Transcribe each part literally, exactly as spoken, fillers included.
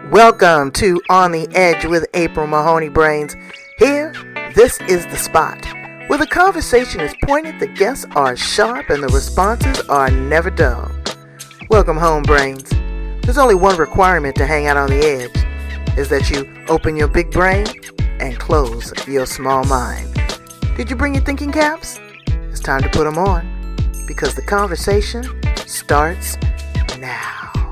Welcome to On the Edge with April Mahoney Brains. Here, this is the spot where the conversation is pointed, the guests are sharp, and the responses are never dull. Welcome home, Brains. There's only one requirement to hang out on the edge, is that you open your big brain and close your small mind. Did you bring your thinking caps? It's time to put them on, because the conversation starts now.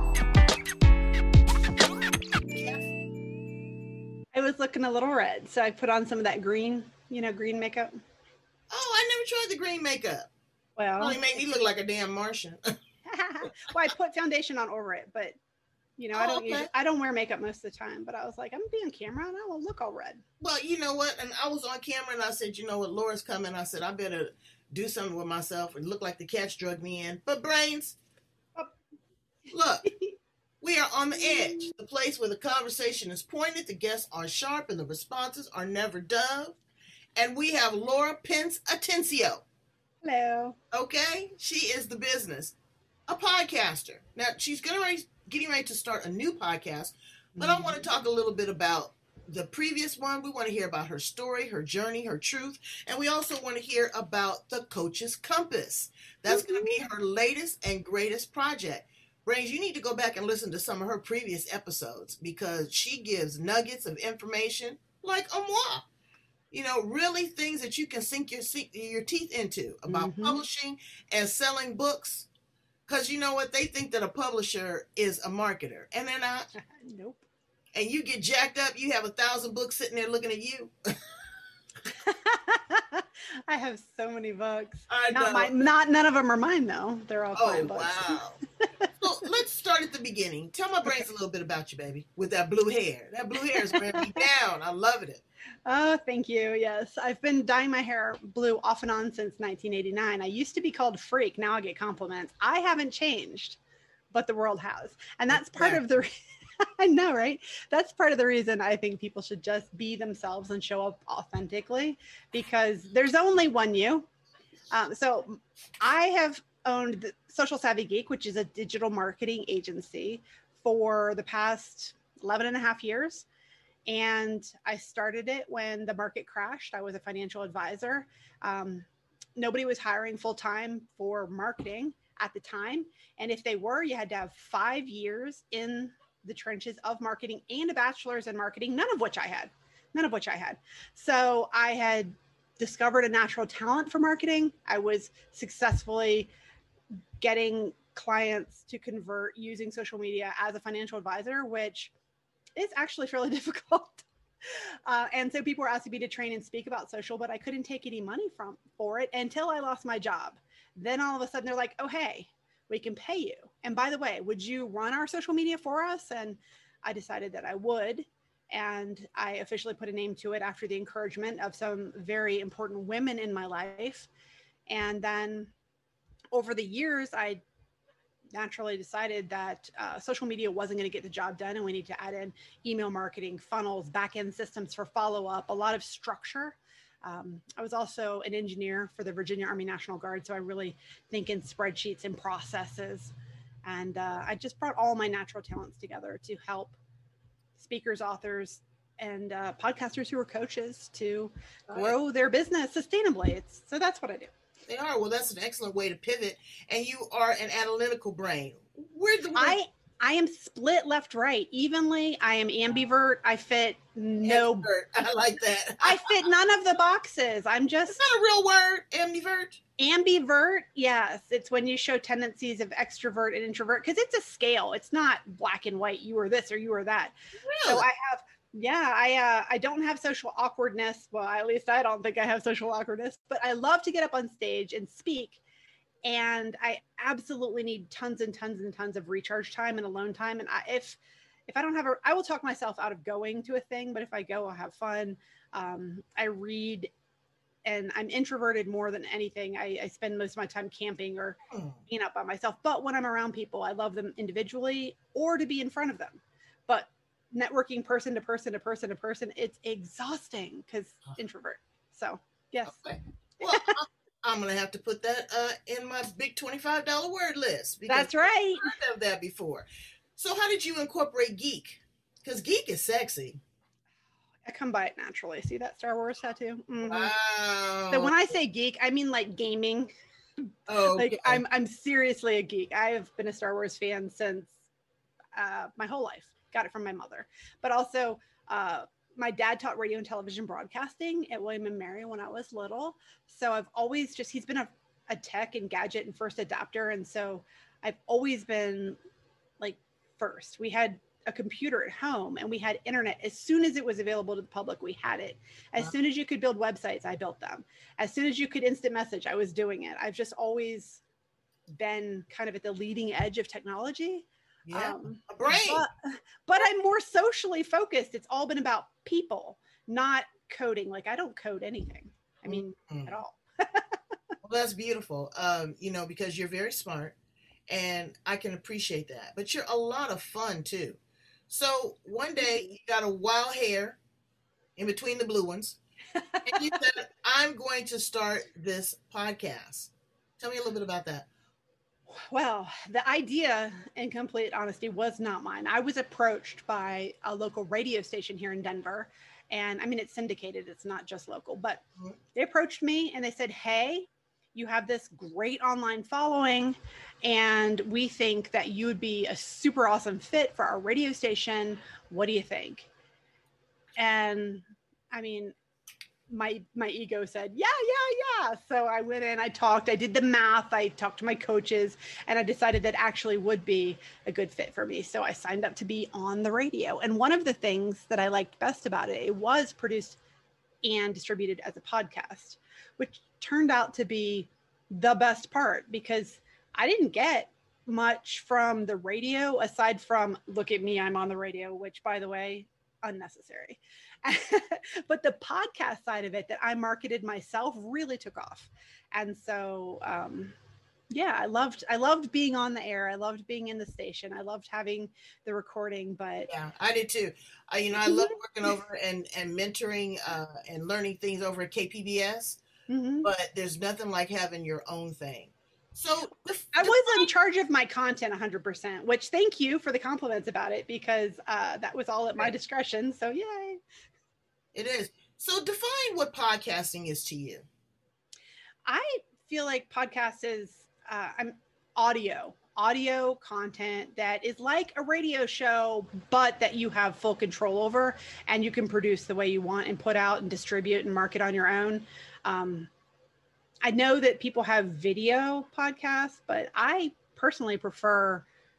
I was looking a little red, so I put on some of that green, you know, green makeup. Oh, I never tried the green makeup. Well, it only made me look like a damn Martian. well, I put foundation on over it, but you know, oh, I don't okay. usually, I don't wear makeup most of the time. But I was like, I'm gonna be on camera and I will look all red. Well, you know what? And I was on camera and I said, you know what, Laura's coming. I said, I better do something with myself and look like the cats drug me in. But Brains, oh. Look. We are on the edge, the place where the conversation is pointed, the guests are sharp, and the responses are never dull. And we have Laura Pence Atencio. Hello. Okay? She is the business. A podcaster. Now, she's getting ready, getting ready to start a new podcast, but mm-hmm. I want to talk a little bit about the previous one. We want to hear about her story, her journey, her truth, and we also want to hear about the Coach's Compass. That's mm-hmm. going to be her latest and greatest project. Brains, you need to go back and listen to some of her previous episodes because she gives nuggets of information like a moi. You know, really things that you can sink your your teeth into about mm-hmm. publishing and selling books. Because you know what? They think that a publisher is a marketer, and they're not. Nope. And you get jacked up, you have a thousand books sitting there looking at you. I have so many books. I not know. my, not none of them are mine though. They're all client oh, books. Wow. So let's start at the beginning. Tell my brains okay. a little bit about you, baby, with that blue hair. That blue hair is wearing me down. I love it. Oh, thank you. Yes, I've been dyeing my hair blue off and on since nineteen eighty-nine. I used to be called Freak. Now I get compliments. I haven't changed, but the world has, and that's part yeah. of the. I know, right? That's part of the reason I think people should just be themselves and show up authentically, because there's only one you. Um, so I have owned the Social Savvy Geek, which is a digital marketing agency, for the past eleven and a half years. And I started it when the market crashed. I was a financial advisor. Um, nobody was hiring full-time for marketing at the time. And if they were, you had to have five years in the trenches of marketing and a bachelor's in marketing, none of which I had, none of which I had. So I had discovered a natural talent for marketing. I was successfully getting clients to convert using social media as a financial advisor, which is actually fairly difficult. Uh, and so people were asking me to train and speak about social, but I couldn't take any money from for it until I lost my job. Then all of a sudden they're like, oh, hey, we can pay you. And by the way, would you run our social media for us? And I decided that I would. And I officially put a name to it after the encouragement of some very important women in my life. And then over the years, I naturally decided that uh, social media wasn't going to get the job done. And we need to add in email marketing, funnels, back-end systems for follow-up, a lot of structure. Um, I was also an engineer for the Virginia Army National Guard, so I really think in spreadsheets and processes. And uh, I just brought all my natural talents together to help speakers, authors, and uh, podcasters who are coaches to grow their business sustainably. It's, so that's what I do. They are. Well, that's an excellent way to pivot. And you are an analytical brain. Where the word- I I am split left, right, evenly. I am ambivert. I fit no. Ambivert. I like that. I fit none of the boxes. I'm just. Is that a real word? Ambivert? Ambivert. Yes. It's when you show tendencies of extrovert and introvert, because it's a scale. It's not black and white. You are this or you are that. Really? So I have. Yeah, I uh, I don't have social awkwardness. Well, at least I don't think I have social awkwardness, but I love to get up on stage and speak. And I absolutely need tons and tons and tons of recharge time and alone time. And I, if if I don't have a, I will talk myself out of going to a thing, but if I go, I'll have fun. Um, I read, and I'm introverted more than anything. I, I spend most of my time camping or being out by myself. But when I'm around people, I love them individually or to be in front of them. But networking person to person to person to person, it's exhausting because introvert. So yes. Okay. Well, I'm going to have to put that uh, in my big twenty-five dollars word list. That's right. I've heard of that before. So how did you incorporate geek Because geek is sexy. I come by it naturally. See that Star Wars tattoo? Mm-hmm. Wow. So when I say geek, I mean like gaming. Oh, like okay. I'm I'm seriously a geek. I have been a Star Wars fan since uh, my whole life. Got it from my mother, but also uh, my dad taught radio and television broadcasting at William and Mary when I was little. So I've always just he's been a, a tech and gadget and first adapter, and so I've always been like first. We had a computer at home and we had internet. As soon as it was available to the public, we had it. As wow. soon as you could build websites, I built them. As soon as you could instant message, I was doing it. I've just always been kind of at the leading edge of technology. Yeah, um, a brain. But, but I'm more socially focused. It's all been about people, not coding. Like I don't code anything. I mean, mm-hmm. at all. Well, that's beautiful. Um, you know, because you're very smart and I can appreciate that, but you're a lot of fun too. So one day you got a wild hair in between the blue ones, and you said, I'm going to start this podcast. Tell me a little bit about that. Well, the idea, in complete honesty, was not mine. I was approached by a local radio station here in Denver. And I mean, it's syndicated. It's not just local, but mm-hmm. they approached me and they said, hey, you have this great online following, and we think that you would be a super awesome fit for our radio station. What do you think? And I mean, my my ego said, yeah, yeah, yeah. So I went in, I talked, I did the math, I talked to my coaches, and I decided that actually would be a good fit for me. So I signed up to be on the radio. And one of the things that I liked best about it, it was produced and distributed as a podcast, which turned out to be the best part because I didn't get much from the radio aside from look at me, I'm on the radio, which by the way, unnecessary. But the podcast side of it that I marketed myself really took off. And so, um, yeah, I loved, I loved being on the air. I loved being in the station. I loved having the recording, but yeah, I did too. Uh, you know, I love working over and, and mentoring uh, and learning things over at K P B S, mm-hmm. but there's nothing like having your own thing. So the, I was in charge of my content one hundred percent, which thank you for the compliments about it because uh, that was all at my discretion. So yay. It is. So define what podcasting is to you. I feel like podcast is uh, I'm audio, audio content that is like a radio show, but that you have full control over and you can produce the way you want and put out and distribute and market on your own. Um, I know that people have video podcasts, but I personally prefer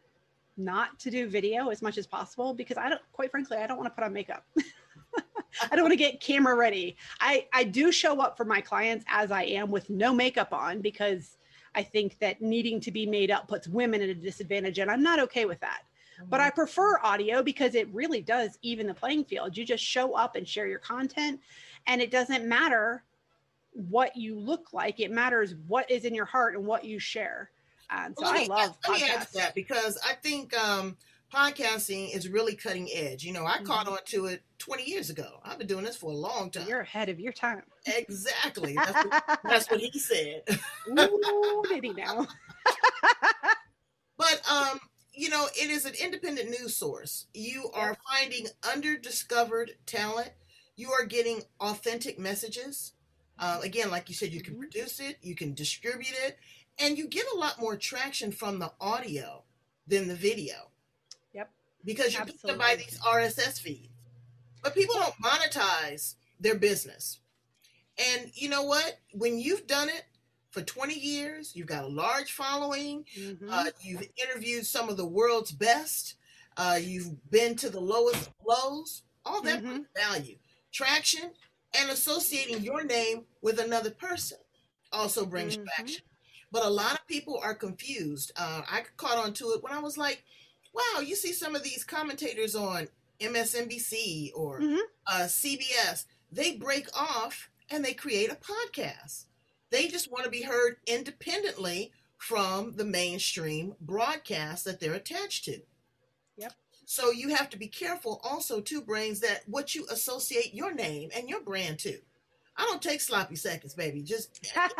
not to do video as much as possible because I don't, quite frankly, I don't want to put on makeup. I don't want to get camera ready. I, I do show up for my clients as I am with no makeup on because I think that needing to be made up puts women at a disadvantage, and I'm not okay with that. Mm-hmm. But I prefer audio because it really does even the playing field. You just show up and share your content, and it doesn't matter what you look like. It matters what is in your heart and what you share. And so well, I love let podcasts. Me ask that because I think um, podcasting is really cutting edge. You know, I mm-hmm. caught on to it twenty years ago. I've been doing this for a long time. You're ahead of your time. Exactly. That's what, that's what he said. Ooh, did he now? But, um, you know, it is an independent news source. You are finding under-discovered talent. You are getting authentic messages. Uh, again, like you said, you can mm-hmm. produce it, you can distribute it, and you get a lot more traction from the audio than the video. Yep. Because you're Absolutely. picked up by these R S S feeds. But people don't monetize their business. And you know what? When you've done it for twenty years, you've got a large following, mm-hmm. uh, you've interviewed some of the world's best, uh, you've been to the lowest lows, all that mm-hmm. brings value. Traction and associating your name with another person also brings mm-hmm. traction. But a lot of people are confused. Uh, I caught on to it when I was like, wow, you see some of these commentators on M S N B C or mm-hmm. uh, C B S, they break off and they create a podcast. They just want to be heard independently from the mainstream broadcast that they're attached to. Yep. So you have to be careful also too, Brains, that what you associate your name and your brand to. I don't take sloppy seconds, baby. Just,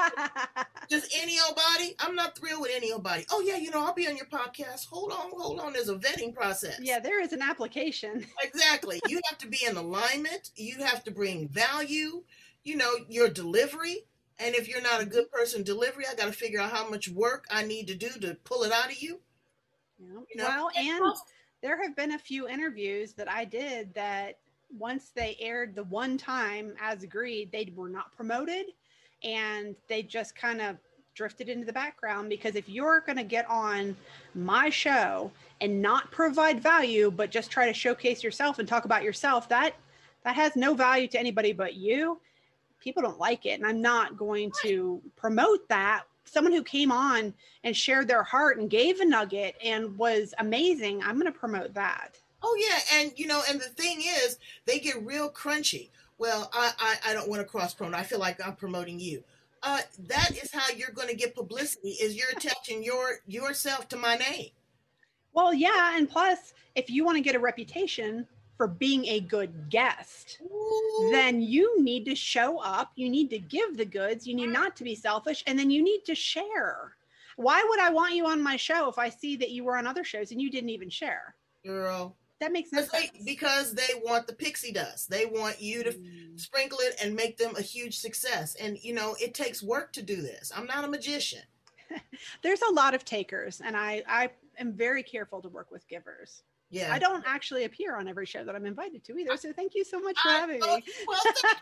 just any old body. I'm not thrilled with any old body. Oh yeah, you know, I'll be on your podcast. Hold on, hold on. There's a vetting process. Yeah, there is an application. Exactly. You have to be in alignment. You have to bring value. You know, your delivery. And if you're not a good person delivery, I got to figure out how much work I need to do to pull it out of you. Yeah. You know? Well, and there have been a few interviews that I did that once they aired the one time as agreed, they were not promoted and they just kind of drifted into the background, because if you're going to get on my show and not provide value, but just try to showcase yourself and talk about yourself, that that has no value to anybody but you. People don't like it. And I'm not going to promote that. Someone who came on and shared their heart and gave a nugget and was amazing, I'm going to promote that. Oh yeah, and you know, and the thing is, they get real crunchy. Well, I I, I don't want to cross promote. I feel like I'm promoting you. Uh, that is how you're going to get publicity. Is you're attaching your yourself to my name. Well, yeah, and plus, if you want to get a reputation for being a good guest, Ooh. Then you need to show up. You need to give the goods. You need not to be selfish, and then you need to share. Why would I want you on my show if I see that you were on other shows and you didn't even share? Girl. That makes no sense. They, because they want the pixie dust. They want you to mm. sprinkle it and make them a huge success. And, you know, it takes work to do this. I'm not a magician. There's a lot of takers, and I, I am very careful to work with givers. Yeah. I don't actually appear on every show that I'm invited to either. So thank you so much for I, having me. Well,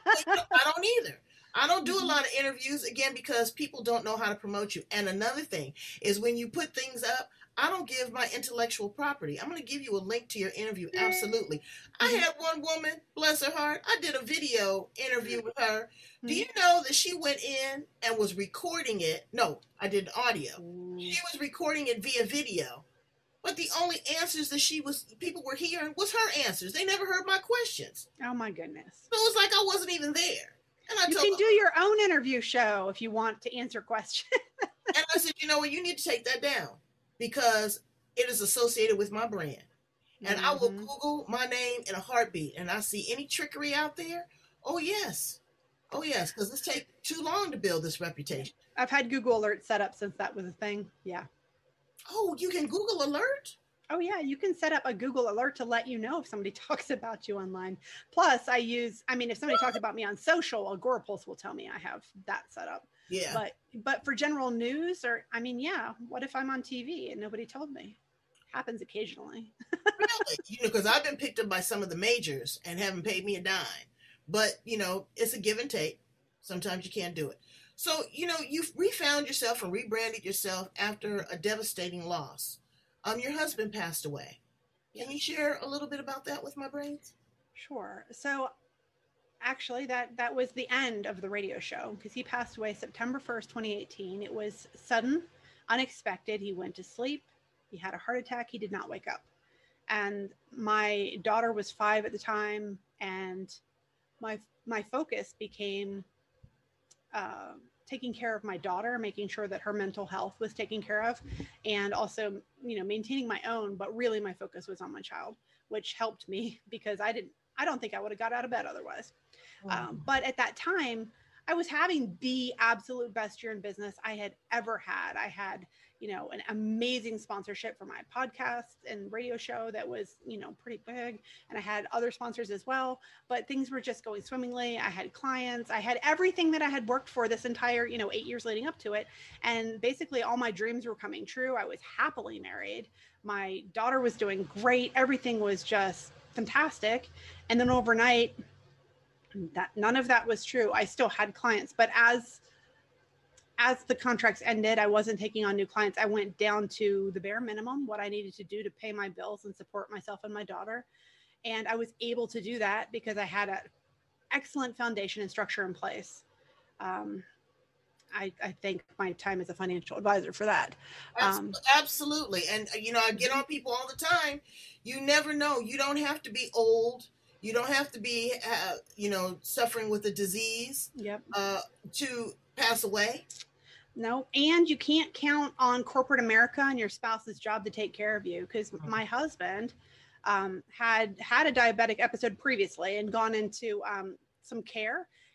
I don't either. I don't do a lot of interviews, again, because people don't know how to promote you. And another thing is, when you put things up, I don't give my intellectual property. I'm going to give you a link to your interview. Absolutely. I had one woman, bless her heart, I did a video interview with her. Do you know that she went in and was recording it? No, I did audio. She was recording it via video. But the only answers that she was, people were hearing was her answers. They never heard my questions. Oh my goodness. So it was like I wasn't even there. And I you told can her, do your own interview show if you want to answer questions. And I said, you know what, you need to take that down, because it is associated with my brand. And mm-hmm. I will Google my name in a heartbeat, and I see any trickery out there. Oh, yes. Oh, yes, because it's taken too long to build this reputation. I've had Google Alerts set up since that was a thing. Yeah. Oh, you can Google Alert? Oh, yeah. You can set up a Google Alert to let you know if somebody talks about you online. Plus, I use, I mean, if somebody talks about me on social, Agorapulse will tell me I have that set up. Yeah. But but for general news, or, I mean, yeah, what if I'm on T V and nobody told me? Happens occasionally. Really? You know, because I've been picked up by some of the majors and haven't paid me a dime. But, you know, it's a give and take. Sometimes you can't do it. So, you know, you've refound yourself and rebranded yourself after a devastating loss. Um, your husband passed away. Can you share a little bit about that with my brains? Sure. So actually that, that was the end of the radio show, because he passed away September first, twenty eighteen. It was sudden, unexpected. He went to sleep. He had a heart attack. He did not wake up. And my daughter was five at the time. And my, my focus became uh, taking care of my daughter, making sure that her mental health was taken care of, and also, you know, maintaining my own, but really my focus was on my child, which helped me, because I didn't, I don't think I would have got out of bed otherwise. Wow. Um, but at that time, I was having the absolute best year in business I had ever had. I had, you know, an amazing sponsorship for my podcast and radio show that was, you know, pretty big. And I had other sponsors as well, but things were just going swimmingly. I had clients. I had everything that I had worked for this entire, you know, eight years leading up to it. And basically all my dreams were coming true. I was happily married. My daughter was doing great. Everything was just fantastic. And then overnight, that none of that was true. I still had clients, but as as the contracts ended, I wasn't taking on new clients. I went down to the bare minimum, what I needed to do to pay my bills and support myself and my daughter. And I was able to do that because I had an excellent foundation and structure in place. Um, I, I thank my time as a financial advisor for that. Um, Absolutely. And, you know, I get on people all the time. You never know. You don't have to be old. You don't have to be, uh, you know, suffering with a disease yep. uh, to pass away. No, and you can't count on corporate America and your spouse's job to take care of you, because mm-hmm. my husband um, had had a diabetic episode previously and gone into um, some care.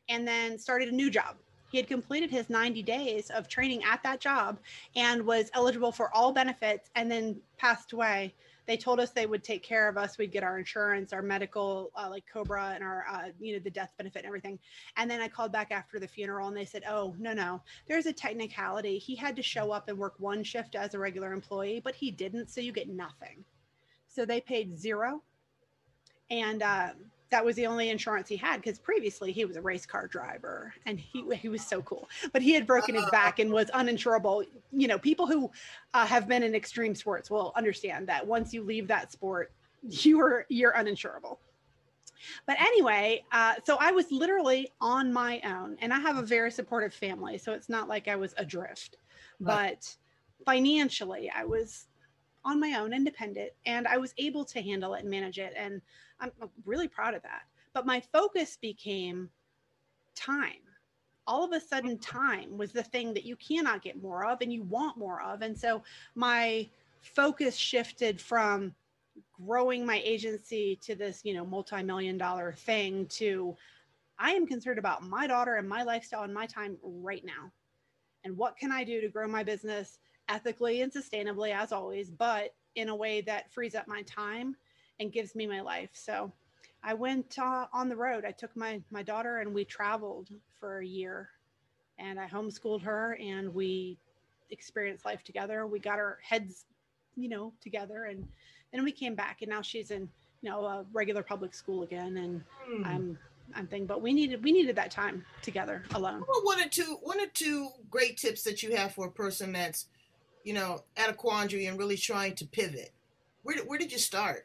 and then started a new job. He had completed his ninety days of training at that job and was eligible for all benefits, and then passed away. They told us they would take care of us. We'd get our insurance, our medical, uh, like Cobra, and our, uh, you know, the death benefit and everything. And then I called back after the funeral and they said, oh, no, no, there's a technicality. He had to show up and work one shift as a regular employee, but he didn't. So you get nothing. So they paid zero. And uh, that was the only insurance he had, because previously he was a race car driver and he he was so cool, but he had broken his back and was uninsurable. You know, people who uh, have been in extreme sports will understand that once you leave that sport, you're you're uninsurable. But anyway, uh, so I was literally on my own, and I have a very supportive family, so it's not like I was adrift. Right. But financially, I was on my own, independent, and I was able to handle it and manage it. And I'm really proud of that. But my focus became time. All of a sudden, time was the thing that you cannot get more of and you want more of. And so my focus shifted from growing my agency to this, you know, multi-million dollar thing to, I am concerned about my daughter and my lifestyle and my time right now. And what can I do to grow my business ethically and sustainably, as always, but in a way that frees up my time and gives me my life. So I went uh, on the road. I took my, my daughter and we traveled for a year, and I homeschooled her and we experienced life together. We got our heads, you know, together, and then we came back, and now she's in, you know, a regular public school again. And mm. I'm, I'm thinking, but we needed, we needed that time together alone. Well, one or two, one or two great tips that you have for a person that's, you know, at a quandary and really trying to pivot. Where, where did you start?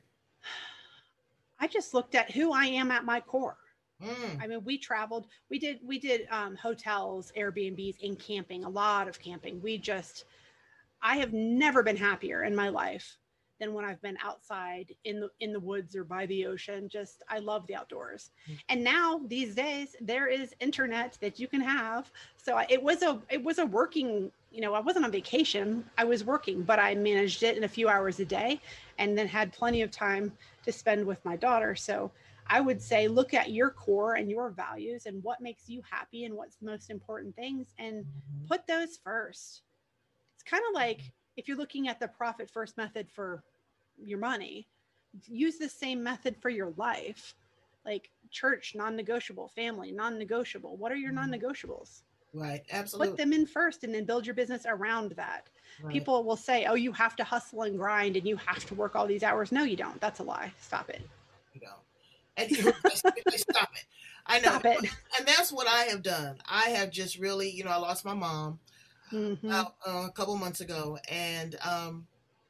I just looked at who I am at my core. Mm. I mean, we traveled, we did, we did um, hotels, Airbnbs, and camping, a lot of camping. We just, I have never been happier in my life than when I've been outside in the, in the woods or by the ocean. Just, I love the outdoors. Mm. And now these days there is internet that you can have. So I, it was a, it was a working, you know, I wasn't on vacation, I was working, but I managed it in a few hours a day and then had plenty of time to spend with my daughter. So I would say, look at your core and your values and what makes you happy and what's the most important things, and put those first. It's kind of like if you're looking at the profit first method for your money, use the same method for your life. Like church, non-negotiable; family, non-negotiable. What are your non-negotiables? Right, absolutely. Put them in first and then build your business around that. Right. People will say, oh, you have to hustle and grind and you have to work all these hours. No, you don't. That's a lie. Stop it. You know, and stop it. I know. Stop it. And that's what I have done. I have just really, you know, I lost my mom mm-hmm. about, uh, a couple months ago. And um,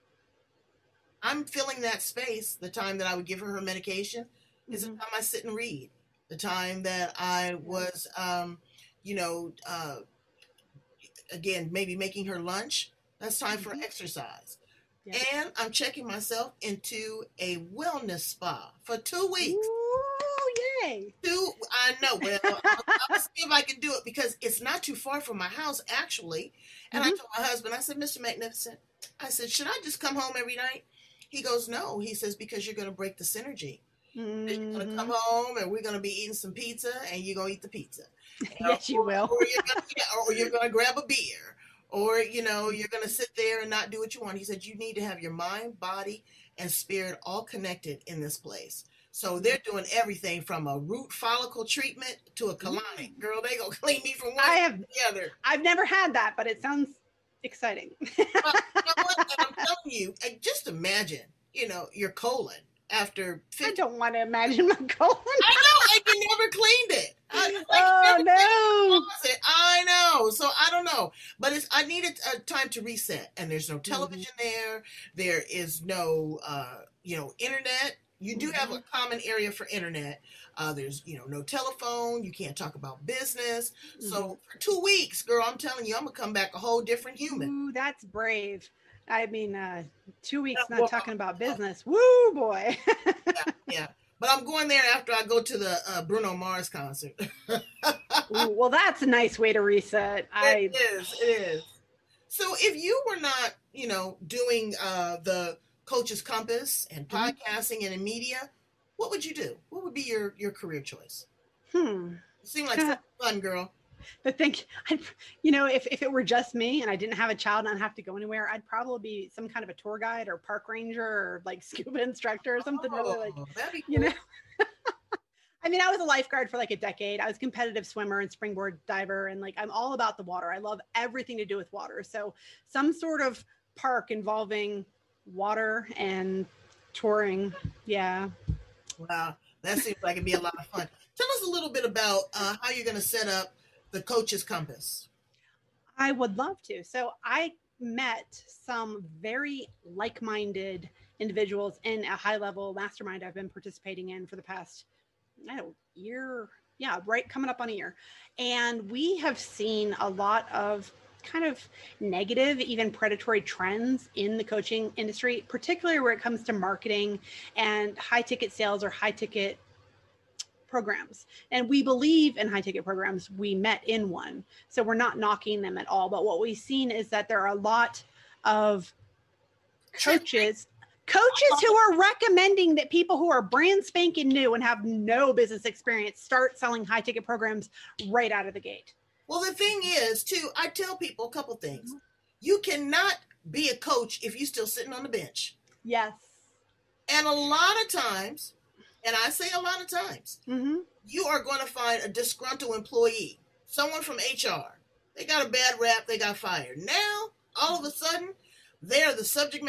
I'm filling that space. The time that I would give her her medication mm-hmm. is the time I sit and read. The time that I was, um, you know, uh, again, maybe making her lunch. That's time mm-hmm. for exercise. Yeah. And I'm checking myself into a wellness spa for two weeks. Ooh, yay. Two, I know. Well, I'll, I'll see if I can do it because it's not too far from my house, actually. And mm-hmm. I told my husband, I said, Mister Magnificent, I said, should I just come home every night? He goes, no. He says, because you're going to break the synergy. Mm-hmm. You're going to come home and we're going to be eating some pizza and you're going to eat the pizza. Yes, you will. Or you're gonna, yeah, or you're going to grab a beer. Or, you know, you're going to sit there and not do what you want. He said, you need to have your mind, body, and spirit all connected in this place. So they're doing everything from a root follicle treatment to a colonic. Girl, they going to clean me from one I have, to the other. I've never had that, but it sounds exciting. Well, you know what? And I'm telling you, just imagine, you know, your colon. After fifty I don't want to imagine my colon. I know, and you never cleaned it. I, like, oh no! I know. So I don't know, but it's I needed a time to reset. And there's no television mm-hmm. there. There is no, uh, you know, internet. You do mm-hmm. have a common area for internet. Uh, there's, you know, no telephone. You can't talk about business. Mm-hmm. So for two weeks, girl, I'm telling you, I'm gonna come back a whole different human. Ooh, that's brave. I mean, uh, two weeks not well, talking about business. Woo, boy. yeah, yeah. But I'm going there after I go to the uh, Bruno Mars concert. Ooh, well, that's a nice way to reset. I... It is. It is. So if you were not, you know, doing uh, the Coach's Compass and podcasting mm-hmm. and in media, what would you do? What would be your, your career choice? Hmm. It seemed like such fun, girl. But think, I'd, you know, if, if it were just me and I didn't have a child and I didn't have to go anywhere, I'd probably be some kind of a tour guide or park ranger or like scuba instructor or something Oh, really like, that'd be cool. you know. I mean, I was a lifeguard for like a decade. I was a competitive swimmer and springboard diver. And like, I'm all about the water. I love everything to do with water. So some sort of park involving water and touring. Yeah. Wow. That seems like it'd be a lot of fun. Tell us a little bit about uh, how you're going to set up the Coach's Compass. I would love to. So I met some very like-minded individuals in a high-level mastermind I've been participating in for the past, I don't know, year. Yeah, right, coming up on a year. And we have seen a lot of kind of negative, even predatory trends in the coaching industry, particularly where it comes to marketing and high-ticket sales or high-ticket programs. And we believe in high ticket programs. We met in one. So we're not knocking them at all. But what we've seen is that there are a lot of coaches, coaches who are recommending that people who are brand spanking new and have no business experience start selling high ticket programs right out of the gate. Well, the thing is, too, I tell people a couple things. You cannot be a coach if you're still sitting on the bench. Yes. And a lot of times, and I say a lot of times, Mm-hmm. you are going to find a disgruntled employee, someone from H R. They got a bad rap, they got fired. Now, all of a sudden, they're the subject